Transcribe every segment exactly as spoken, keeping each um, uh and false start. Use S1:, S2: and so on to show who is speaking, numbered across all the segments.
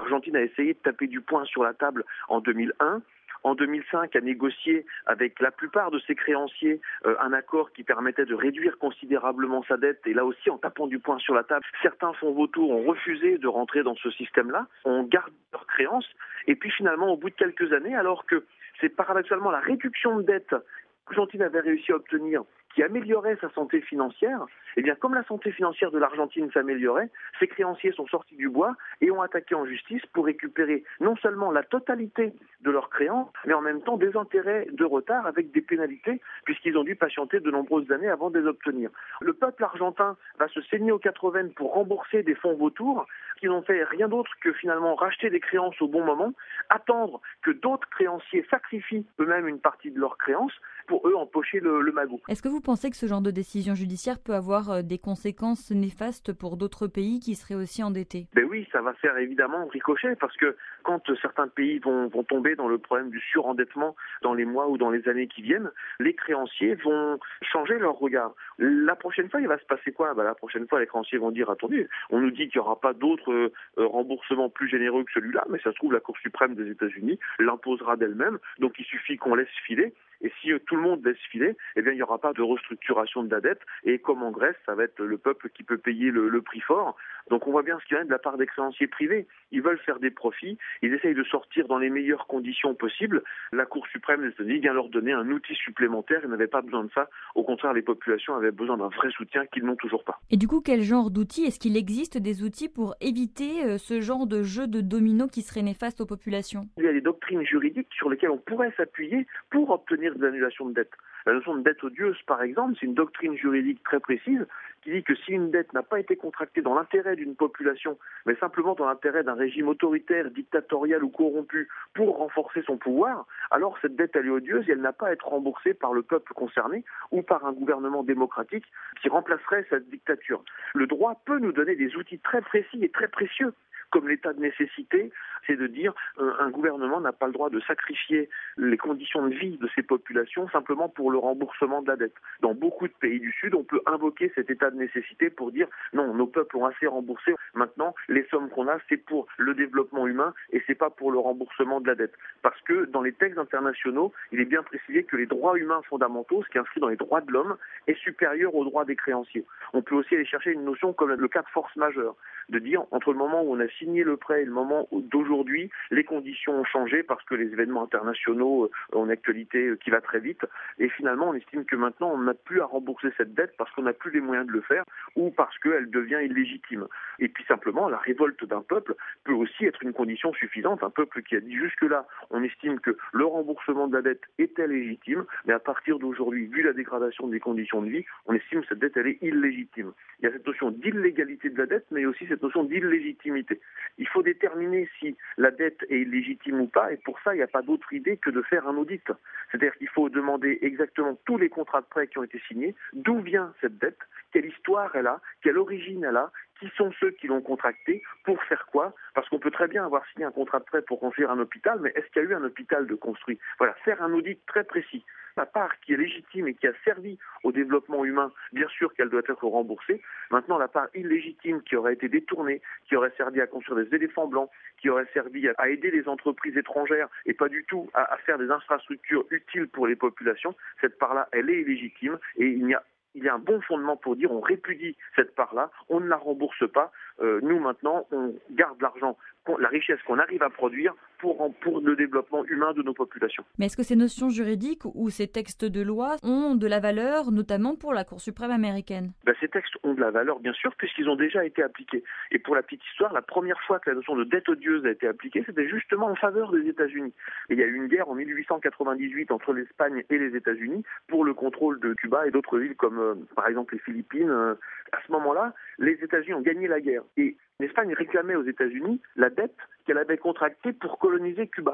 S1: L'Argentine a essayé de taper du poing sur la table en deux mille un. En deux mille cinq, a négocié avec la plupart de ses créanciers euh, un accord qui permettait de réduire considérablement sa dette. Et là aussi, en tapant du poing sur la table, certains fonds vautours ont refusé de rentrer dans ce système-là. On garde leurs créances. Et puis finalement, au bout de quelques années, alors que c'est paradoxalement la réduction de dette que l'Argentine avait réussi à obtenir, qui améliorait sa santé financière, eh bien, comme la santé financière de l'Argentine s'améliorait, ses créanciers sont sortis du bois et ont attaqué en justice pour récupérer non seulement la totalité de leurs créances, mais en même temps des intérêts de retard avec des pénalités, puisqu'ils ont dû patienter de nombreuses années avant de les obtenir. Le peuple argentin va se saigner aux quatre veines pour rembourser des fonds vautours qui n'ont fait rien d'autre que finalement racheter des créances au bon moment, attendre que d'autres créanciers sacrifient eux-mêmes une partie de leurs créances pour eux empocher le, le magot.
S2: Est-ce que vous pensez que ce genre de décision judiciaire peut avoir des conséquences néfastes pour d'autres pays qui seraient aussi endettés?
S1: Ben oui, ça va faire évidemment ricochet parce que quand certains pays vont, vont tomber dans le problème du surendettement dans les mois ou dans les années qui viennent, les créanciers vont changer leur regard. La prochaine fois, il va se passer quoi? Ben, la prochaine fois, les créanciers vont dire, attendez, on nous dit qu'il n'y aura pas d'autres euh, remboursements plus généreux que celui-là, mais ça se trouve, la Cour suprême des États-Unis l'imposera d'elle-même, donc il suffit qu'on laisse filer. Et si tout le monde laisse filer, eh bien, il n'y aura pas de restructuration de la dette. Et comme en Grèce, ça va être le peuple qui peut payer le, le prix fort. Donc on voit bien ce qui vient de la part des créanciers privés. Ils veulent faire des profits. Ils essayent de sortir dans les meilleures conditions possibles. La Cour suprême des États-Unis vient leur donner un outil supplémentaire. Ils n'avaient pas besoin de ça. Au contraire, les populations avaient besoin d'un vrai soutien qu'ils n'ont toujours pas.
S2: Et du coup, quel genre d'outils? Est-ce qu'il existe des outils pour éviter ce genre de jeu de domino qui serait néfaste aux populations?
S1: Il y a des doctrines juridiques sur lesquelles on pourrait s'appuyer pour obtenir de l'annulation de dette. La notion de dette odieuse, par exemple, c'est une doctrine juridique très précise qui dit que si une dette n'a pas été contractée dans l'intérêt d'une population, mais simplement dans l'intérêt d'un régime autoritaire, dictatorial ou corrompu pour renforcer son pouvoir, alors cette dette elle est odieuse et elle n'a pas à être remboursée par le peuple concerné ou par un gouvernement démocratique qui remplacerait cette dictature. Le droit peut nous donner des outils très précis et très précieux, comme l'état de nécessité, c'est de dire euh, un gouvernement n'a pas le droit de sacrifier les conditions de vie de ses populations simplement pour le remboursement de la dette. Dans beaucoup de pays du Sud, on peut invoquer cet état de nécessité pour dire non, nos peuples ont assez remboursé, maintenant les sommes qu'on a c'est pour le développement humain et c'est pas pour le remboursement de la dette. Parce que dans les textes internationaux, il est bien précisé que les droits humains fondamentaux, ce qui est inscrit dans les droits de l'homme, est supérieur aux droits des créanciers. On peut aussi aller chercher une notion comme le cas de force majeure, de dire entre le moment où on a signé le prêt et le moment d'aujourd'hui, les conditions ont changé parce que les événements internationaux ont une actualité qui va très vite et finalement on estime que maintenant on n'a plus à rembourser cette dette parce qu'on n'a plus les moyens de le faire ou parce qu'elle devient illégitime. Et puis simplement la révolte d'un peuple peut aussi être une condition suffisante, un peuple qui a dit jusque-là on estime que le remboursement de la dette était légitime, mais à partir d'aujourd'hui, vu la dégradation des conditions de vie, on estime que cette dette elle est illégitime. Il y a cette notion d'illégalité de la dette mais aussi cette notion d'illégitimité. Il faut déterminer si la dette est légitime ou pas, et pour ça, il n'y a pas d'autre idée que de faire un audit. C'est-à-dire qu'il faut demander exactement tous les contrats de prêt qui ont été signés, d'où vient cette dette, quelle histoire elle a, quelle origine elle a, qui sont ceux qui l'ont contracté, pour faire quoi? Parce qu'on peut très bien avoir signé un contrat de prêt pour construire un hôpital, mais est-ce qu'il y a eu un hôpital de construit? Voilà, faire un audit très précis. La part qui est légitime et qui a servi au développement humain, bien sûr qu'elle doit être remboursée. Maintenant, la part illégitime qui aurait été détournée, qui aurait servi à construire des éléphants blancs, qui aurait servi à aider les entreprises étrangères et pas du tout à, à faire des infrastructures utiles pour les populations, cette part-là, elle est illégitime et il n'y a Il y a un bon fondement pour dire on répudie cette part-là, on ne la rembourse pas. Euh, nous, maintenant, on garde l'argent, la richesse qu'on arrive à produire pour, pour le développement humain de nos populations.
S2: Mais est-ce que ces notions juridiques ou ces textes de loi ont de la valeur, notamment pour la Cour suprême américaine?
S1: Ben, ces textes ont de la valeur, bien sûr, puisqu'ils ont déjà été appliqués. Et pour la petite histoire, la première fois que la notion de dette odieuse a été appliquée, c'était justement en faveur des États-Unis. Et il y a eu une guerre en mille huit cent quatre-vingt-dix-huit entre l'Espagne et les États-Unis pour le contrôle de Cuba et d'autres îles comme, euh, par exemple, les Philippines. À ce moment-là, les États-Unis ont gagné la guerre. Et l'Espagne réclamait aux États-Unis la dette qu'elle avait contractée pour coloniser Cuba.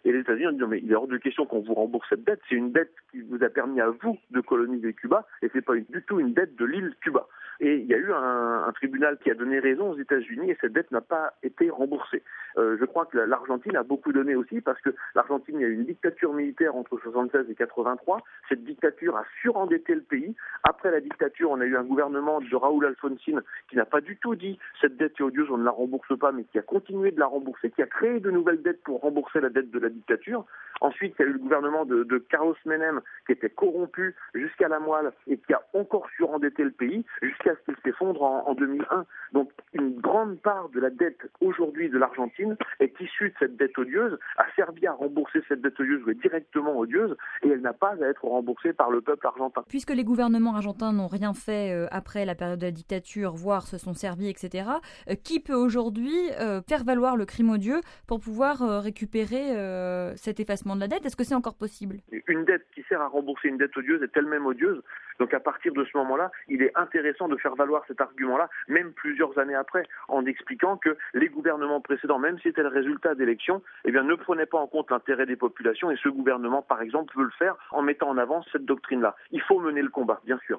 S1: Et les États-Unis ont dit non mais il est hors de question qu'on vous rembourse cette dette, c'est une dette qui vous a permis à vous de coloniser Cuba et c'est pas une, du tout une dette de l'île Cuba. Et il y a eu un, un tribunal qui a donné raison aux États-Unis et cette dette n'a pas été remboursée. Euh, je crois que l'Argentine a beaucoup donné aussi parce que l'Argentine, il y a eu une dictature militaire entre soixante-seize et quatre-vingt-trois. Cette dictature a surendetté le pays. Après la dictature, on a eu un gouvernement de Raúl Alfonsín qui n'a pas du tout dit cette dette est odieuse, on ne la rembourse pas, mais qui a continué de la rembourser, qui a créé de nouvelles dettes pour rembourser la dette de la dictature. Ensuite, il y a eu le gouvernement de, de Carlos Menem qui était corrompu jusqu'à la moelle et qui a encore surendetté le pays jusqu'à ce qu'il s'effondre en, en deux mille un. Donc, une grande part de la dette aujourd'hui de l'Argentine est issue de cette dette odieuse, a servi à rembourser cette dette odieuse ou est directement odieuse et elle n'a pas à être remboursée par le peuple argentin.
S2: Puisque les gouvernements argentins n'ont rien fait euh, après la période de la dictature, voire se sont servis, et cetera, euh, qui peut aujourd'hui euh, faire valoir le crime odieux pour pouvoir euh, récupérer euh, cet effacement de la dette? Est-ce que c'est encore possible?
S1: Une dette qui sert à rembourser une dette odieuse est elle-même odieuse. Donc à partir de ce moment-là, il est intéressant de faire valoir cet argument-là, même plusieurs années après, en expliquant que les gouvernements précédents, même si c'était le résultat d'élections, eh bien, ne prenaient pas en compte l'intérêt des populations et ce gouvernement, par exemple, veut le faire en mettant en avant cette doctrine-là. Il faut mener le combat, bien sûr.